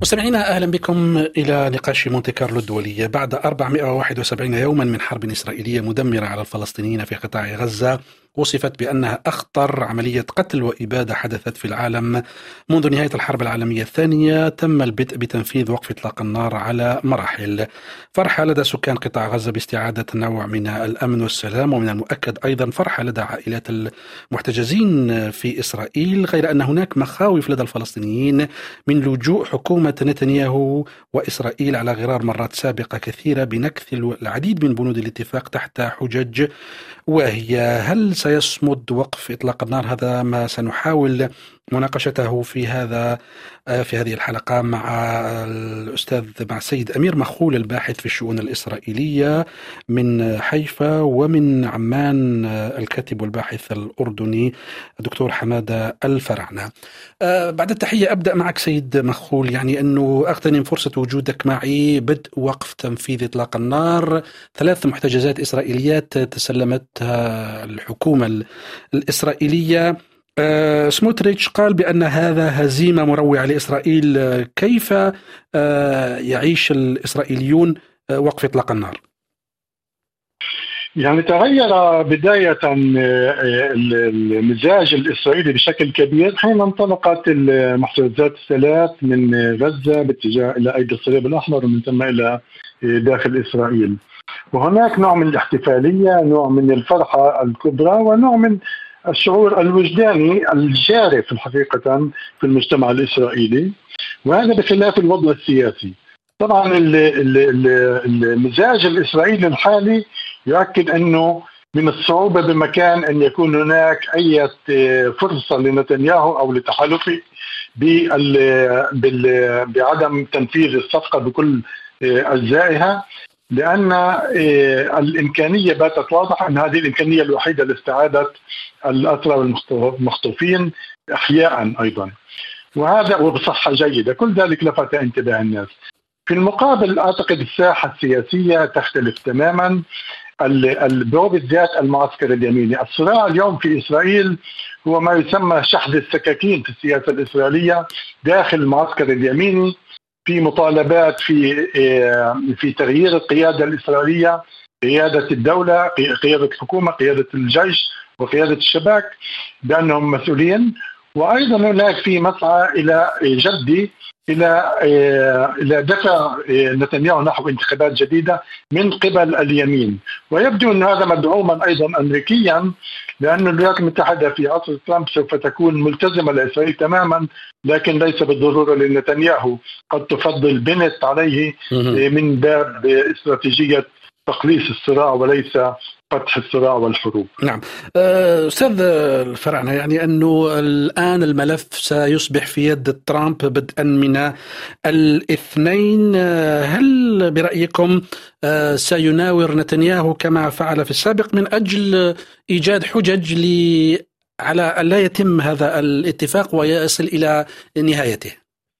مستمعينا، أهلا بكم إلى نقاش مونتي كارلو الدولية. بعد 471 يوما من حرب إسرائيلية مدمرة على الفلسطينيين في قطاع غزة، وصفت بأنها أخطر عملية قتل وإبادة حدثت في العالم منذ نهاية الحرب العالمية الثانية. تم البدء بتنفيذ وقف إطلاق النار على مراحل. فرحة لدى سكان قطاع غزة باستعادة نوع من الأمن والسلام، ومن المؤكد أيضا فرحة لدى عائلات المحتجزين في إسرائيل، غير أن هناك مخاوف لدى الفلسطينيين من لجوء حكومة نتنياهو وإسرائيل على غرار مرات سابقة كثيرة بنكث العديد من بنود الاتفاق تحت حجج وهي هل سيصمد وقف إطلاق النار؟ هذا ما سنحاول مناقشته في هذه الحلقة مع السيد أمير مخول، الباحث في الشؤون الإسرائيلية من حيفا، ومن عمان الكاتب والباحث الأردني دكتور حمادة الفرعنة. بعد التحية أبدأ معك سيد مخول، يعني أنه أغتنم فرصة وجودك معي. بدء وقف تنفيذ إطلاق النار، 3 محتجزات إسرائيليات تسلمتها الحكومة الإسرائيلية. سموتريتش قال بأن هذا هزيمة مروعة لإسرائيل. كيف يعيش الإسرائيليون وقف إطلاق النار؟ يعني تغير بداية المزاج الإسرائيلي بشكل كبير حين انطلقت المحتجزات الثلاث من غزة باتجاه إلى أيدي الصليب الأحمر ومن ثم إلى داخل إسرائيل، وهناك نوع من الاحتفالية، نوع من الفرحة الكبرى، ونوع من الشعور الوجداني الجاري في الحقيقة في المجتمع الإسرائيلي، وهذا بخلاف الوضع السياسي. طبعا المزاج الإسرائيلي الحالي يؤكد أنه من الصعوبة بمكان أن يكون هناك أي فرصة لنتنياهو أو لتحالفه بعدم تنفيذ الصفقة بكل أجزائها، لأن الإمكانية باتت واضحة أن هذه الإمكانية الوحيدة لاستعادة الأسرى والمخطوفين أحياء أيضا، وهذا وبصحة جيدة. كل ذلك لفت انتباه الناس. في المقابل أعتقد الساحة السياسية تختلف تماما، بالذات المعسكر اليميني. الصراع اليوم في إسرائيل هو ما يسمى شحذ السكاكين في السياسة الإسرائيلية داخل المعسكر اليميني، في مطالبات في تغيير القيادة الإسرائيلية، قيادة الدولة، قيادة الحكومة، قيادة الجيش وقيادة الشباك بأنهم مسؤولين، وأيضا هناك في مسعى إلى جدي إلى دفع نتنياهو نحو انتخابات جديدة من قبل اليمين. ويبدو أن هذا مدعوما أيضا أمريكيا، لأن الولايات المتحدة في عصر ترامب سوف تكون ملتزمة لإسرائيل تماما، لكن ليس بالضرورة لنتنياهو، قد تفضل بنت عليه من باب استراتيجية تقليص الصراع وليس فتح الصراع والحروب. نعم أستاذ الفرعنة، يعني أنه الآن الملف سيصبح في يد ترامب بدءا من الاثنين. هل برأيكم سيناور نتنياهو كما فعل في السابق من أجل إيجاد حجج على أن لا يتم هذا الاتفاق ويصل إلى نهايته؟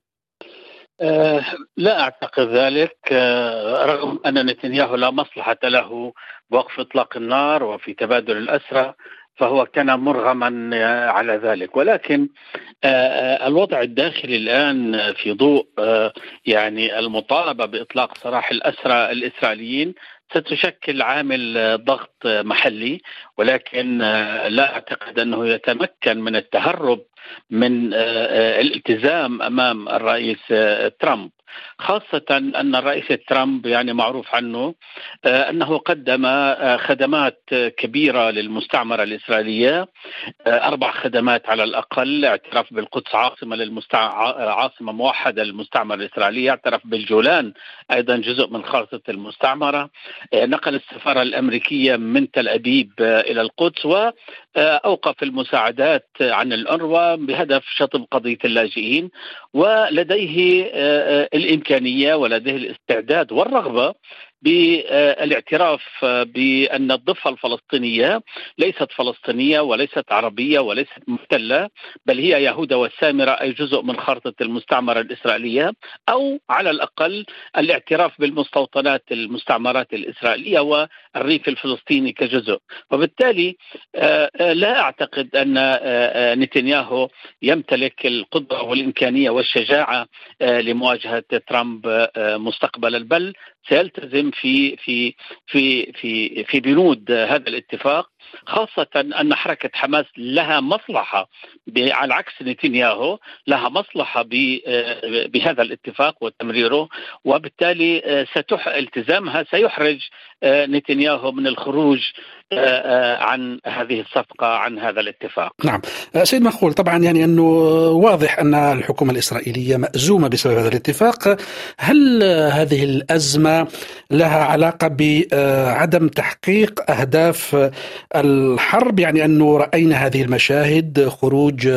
لا أعتقد ذلك، رغم أن نتنياهو لا مصلحة له بوقف إطلاق النار وفي تبادل الأسرى، فهو كان مرغما على ذلك. ولكن الوضع الداخلي الآن في ضوء يعني المطالبة بإطلاق سراح الأسرى الإسرائيليين ستشكل عامل ضغط محلي، ولكن لا أعتقد أنه يتمكن من التهرب من الالتزام أمام الرئيس ترامب، خاصة أن الرئيس ترامب يعني معروف عنه أنه قدم خدمات كبيرة للمستعمرة الإسرائيلية، 4 خدمات على الأقل: اعترف بالقدس عاصمة موحدة للمستعمرة الإسرائيلية، اعترف بالجولان أيضا جزء من خارطة المستعمرة، نقل السفارة الأمريكية من تل أبيب إلى القدس، وأوقف المساعدات عن الأونروا بهدف شطب قضية اللاجئين. ولديه الإمكانية ولديه الاستعداد والرغبة بالاعتراف بأن الضفة الفلسطينية ليست فلسطينية وليست عربية وليست محتلة، بل هي يهودا والسامرة، أي جزء من خارطة المستعمرة الإسرائيلية، أو على الأقل الاعتراف بالمستوطنات المستعمرات الإسرائيلية والريف الفلسطيني كجزء. وبالتالي لا أعتقد أن نتنياهو يمتلك القدرة والإمكانية والشجاعة لمواجهة ترامب مستقبلا، بل سيلتزم في بنود هذا الاتفاق، خاصة أن حركة حماس لها مصلحة على عكس نتنياهو، لها مصلحة بهذا الاتفاق وتمريره، وبالتالي التزامها سيحرج نتنياهو من الخروج عن هذه الصفقة، عن هذا الاتفاق. نعم سيد مخول، طبعا يعني أنه واضح أن الحكومة الإسرائيلية مأزومة بسبب هذا الاتفاق. هل هذه الأزمة لها علاقة بعدم تحقيق أهداف الحرب؟ يعني أنه رأينا هذه المشاهد، خروج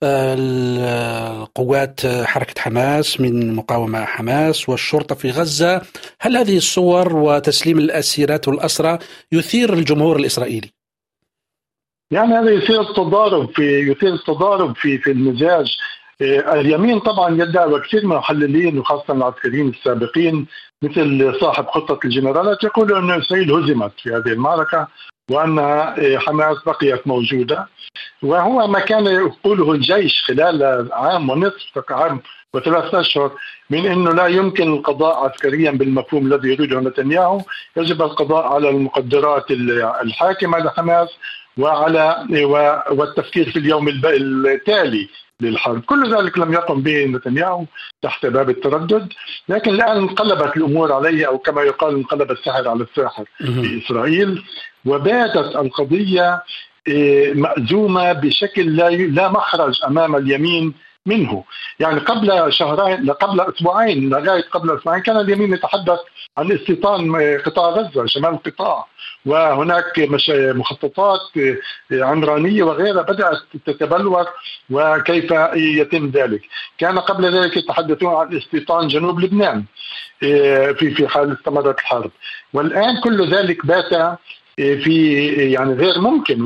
القوات حركة حماس من مقاومة حماس والشرطة في غزة، هل هذه الصور وتسليم الأسيرات والأسرى يثير الجمهور الإسرائيلي؟ يعني هذا يثير التضارب في المزاج. اليمين طبعا يدعي، وكثير من المحللين وخاصة العسكريين السابقين مثل صاحب خطة الجنرالات يقولوا أن إسرائيل هزمت في هذه المعركة وأن حماس بقيت موجودة، وهو ما كان يقوله الجيش خلال عام ونصف، عام وثلاثة أشهر، من أنه لا يمكن القضاء عسكريا بالمفهوم الذي يريده نتنياهو، يجب القضاء على المقدرات الحاكمة لحماس والتفكير في اليوم التالي للحرب. كل ذلك لم يقم به نتنياهو تحت باب التردد، لكن الآن انقلبت الأمور عليه، أو كما يقال انقلب الساحر على الساحر في إسرائيل، وباتت القضية مأزومة بشكل لا مخرج أمام اليمين منه. يعني قبل أسبوعين، لغاية قبل أسبوعين كان اليمين يتحدث عن استيطان قطاع غزة، شمال القطاع، وهناك مخططات عمرانية وغيرها بدأت تتبلور، وكيف يتم ذلك. كان قبل ذلك يتحدثون عن استيطان جنوب لبنان في حال استمرت الحرب، والآن كل ذلك بات في يعني غير ممكن،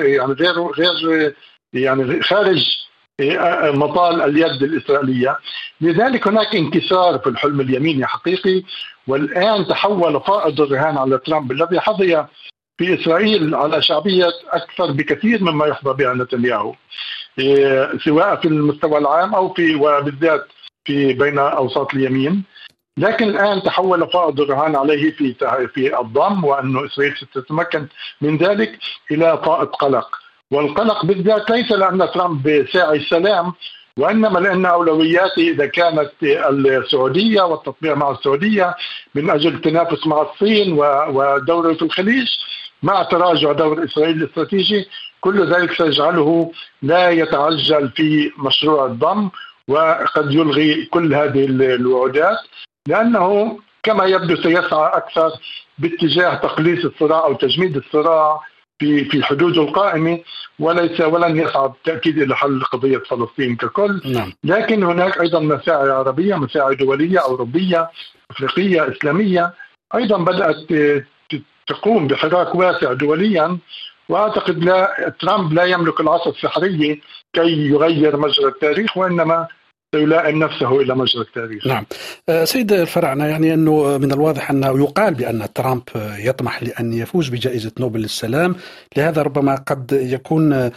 وغير خارج مطال اليد الإسرائيلية. لذلك هناك انكسار في الحلم اليميني حقيقي، والآن تحول فائض الرهان على ترامب الذي حظي في إسرائيل على شعبية أكثر بكثير مما يحظى بها نتنياهو، سواء في المستوى العام أو وبالذات بين أوساط اليمين. لكن الآن تحول فائض الرهان عليه في الضم، وأنه إسرائيل ستتمكن من ذلك، إلى فائض قلق. والقلق بالذات ليس لأن ترامب ساعي السلام، وإنما لأن أولوياته إذا كانت السعودية والتطبيع مع السعودية من أجل التنافس مع الصين ودورة الخليج، مع تراجع دور إسرائيل الاستراتيجي، كل ذلك سيجعله لا يتعجل في مشروع الضم، وقد يلغي كل هذه الوعودات، لأنه كما يبدو سيسعى أكثر باتجاه تقليص الصراع أو تجميد الصراع في حدوده القائمة، ولن يسعى بالتأكيد إلى حل قضية فلسطين ككل. نعم. لكن هناك أيضا مساعي عربية، مساعي دولية أوروبية أفريقية إسلامية أيضا بدأت تقوم بحراك واسع دوليا، وأعتقد ترامب لا يملك العصا السحرية كي يغير مجرى التاريخ، وإنما يلائم نفسه إلى مجرى التاريخ. نعم سيد الفراعنة، يعني أنه من الواضح أنه يقال بأن ترامب يطمح لأن يفوز بجائزة نوبل للسلام، لهذا ربما قد يكون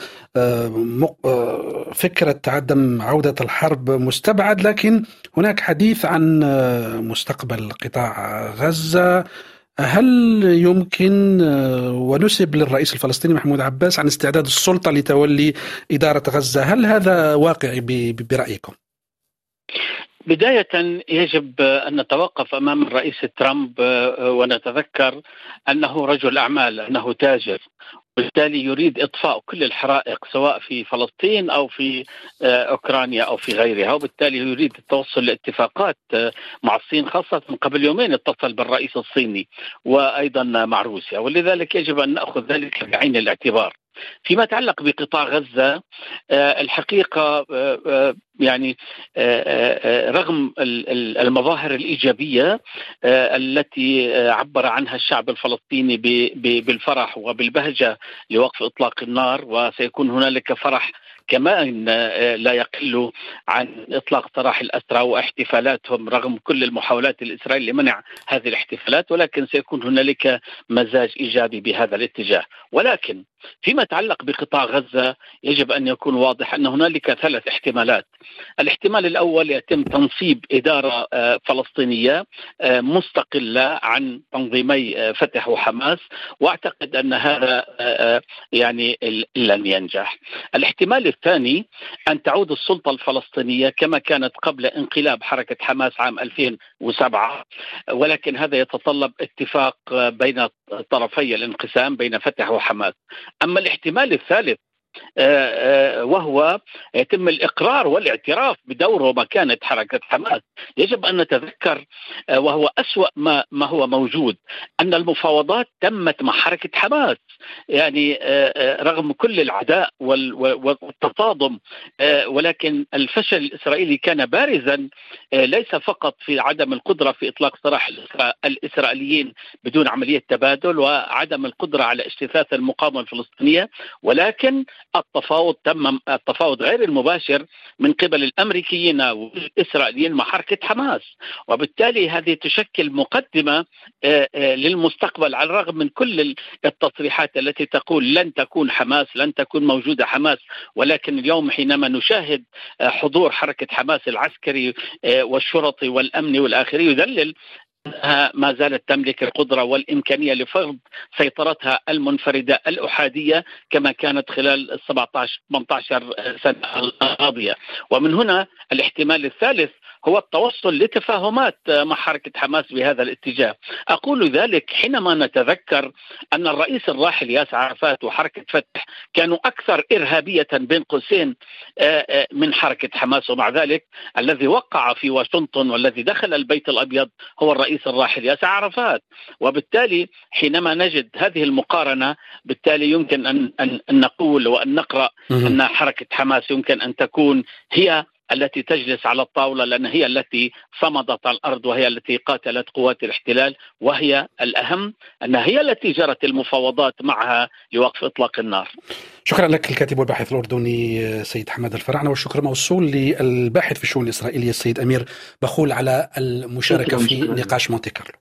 فكرة عدم عودة الحرب مستبعد، لكن هناك حديث عن مستقبل قطاع غزة. هل يمكن ونسب للرئيس الفلسطيني محمود عباس عن استعداد السلطة لتولي إدارة غزة؟ هل هذا واقعي برأيكم؟ بداية يجب أن نتوقف أمام الرئيس ترامب ونتذكر أنه رجل أعمال، أنه تاجر، بالتالي يريد إطفاء كل الحرائق سواء في فلسطين أو في أوكرانيا أو في غيرها، وبالتالي يريد التوصل لاتفاقات مع الصين، خاصة قبل يومين اتصل بالرئيس الصيني وأيضا مع روسيا، ولذلك يجب أن نأخذ ذلك بعين الاعتبار. فيما يتعلق بقطاع غزة الحقيقة يعني رغم المظاهر الإيجابية التي عبر عنها الشعب الفلسطيني بالفرح وبالبهجة لوقف إطلاق النار، وسيكون هنالك فرح كمان لا يقل عن إطلاق سراح الأسرى واحتفالاتهم رغم كل المحاولات الإسرائيلية لمنع هذه الاحتفالات، ولكن سيكون هنالك مزاج إيجابي بهذا الاتجاه. ولكن فيما يتعلق بقطاع غزة يجب أن يكون واضح أن هنالك 3 احتمالات. الاحتمال الأول يتم تنصيب إدارة فلسطينية مستقلة عن تنظيمي فتح وحماس، وأعتقد أن هذا يعني لن ينجح. الاحتمال الثاني أن تعود السلطة الفلسطينية كما كانت قبل انقلاب حركة حماس عام 2007، ولكن هذا يتطلب اتفاق بين طرفي الانقسام بين فتح وحماس. أما الاحتمال الثالث وهو يتم الإقرار والاعتراف بدور ومكانة حركة حماس. يجب أن نتذكر وهو أسوأ ما هو موجود أن المفاوضات تمت مع حركة حماس، يعني رغم كل العداء والتصادم، ولكن الفشل الإسرائيلي كان بارزا ليس فقط في عدم القدرة في إطلاق سراح الإسرائيليين بدون عملية تبادل وعدم القدرة على اجتثاث المقاومة الفلسطينية، ولكن التفاوض غير المباشر من قبل الأمريكيين والإسرائيليين مع حركة حماس. وبالتالي هذه تشكل مقدمة للمستقبل، على الرغم من كل التصريحات التي تقول لن تكون حماس، لن تكون موجودة حماس، ولكن اليوم حينما نشاهد حضور حركة حماس العسكري والشرطي والأمني والآخري يدلل ما زالت تملك القدرة والإمكانية لفرض سيطرتها المنفردة الأحادية كما كانت خلال 17-18 سنة الماضية. ومن هنا الاحتمال الثالث هو التوصل لتفاهمات مع حركة حماس بهذا الاتجاه. أقول ذلك حينما نتذكر أن الرئيس الراحل ياسر عرفات وحركة فتح كانوا أكثر إرهابية بين قوسين من حركة حماس، ومع ذلك الذي وقع في واشنطن والذي دخل البيت الأبيض هو الرئيس الراحل ياسر عرفات. وبالتالي حينما نجد هذه المقارنة بالتالي يمكن أن نقول وأن نقرأ أن حركة حماس يمكن أن تكون هي التي تجلس على الطاولة، لأن هي التي صمدت على الأرض وهي التي قاتلت قوات الاحتلال، وهي الأهم أنها هي التي جرت المفاوضات معها لوقف إطلاق النار. شكرا لك الكاتب والباحث الأردني سيد حماد الفراعنة، والشكر موصول للباحث في الشؤون الإسرائيلية السيد أمير بخول على المشاركة في نقاش مونتي كارلو.